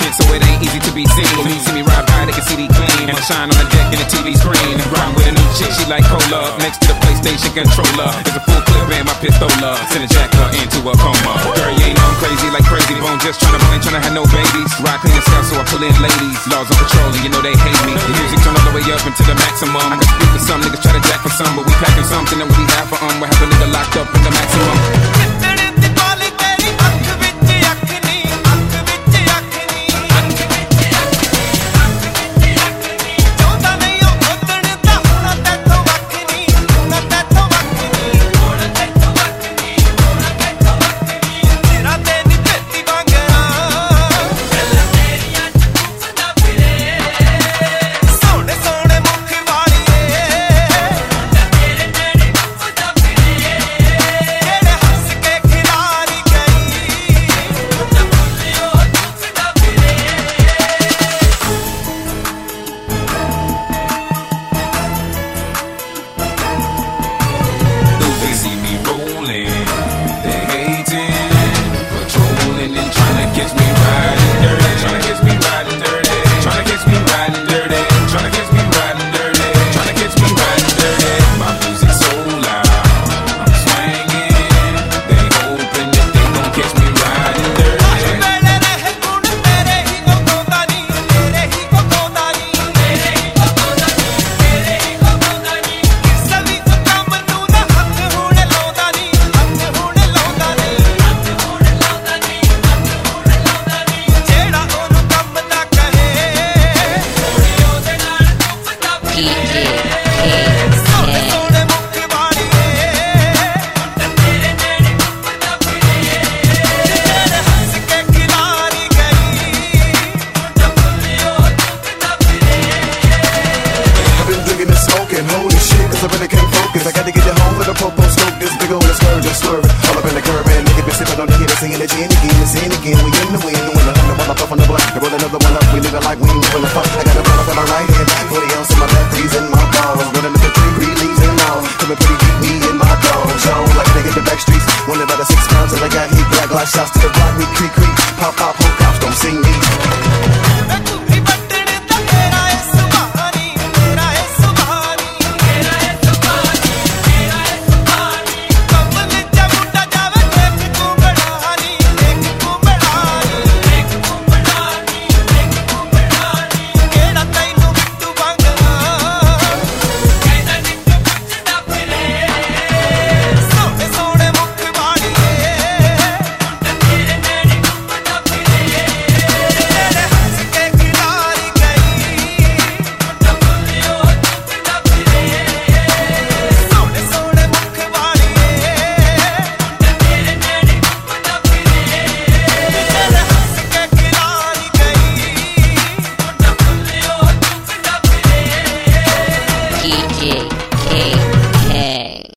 bent so it ain't easy to be seen. When you see me ride by, they can see the clean. And I shine on the deck in the TV screen. Riding with a new chick, she like cola. Next to the PlayStation controller, there's a full clip and my pistola. Send a jacker into a coma. Girl, you ain't know I'm crazy like Crazy Bone. Just tryna blend, tryna have no babies. Ride clean and stuff, so I pull in ladies. Laws on patrol, and you know they hate me. The music turn all the way up into the maximum. I can speak for some niggas, try to jack for some, but we packing something that we have for We'll have a nigga locked up in the maximum. I really can't focus. I gotta get it home with a popo smoke. This big old scourge, I'm swerving. All up in the curb, and nigga been sipping on the hit. Saying it again, saying again. We in the wind. When I hunt while I puff on the block, I roll another one up. We living like we ain't giving a fuck. I got a bottle in my right hand, 40 ounce in my left, threes in my balls. Running up the tree, leaves and all. Coming pretty deep, me in my dog. Show like they hit the back streets. One about a 6 pounds, and I got heat. Black light shots to the block. We creep, pop, hook cops, don't see me.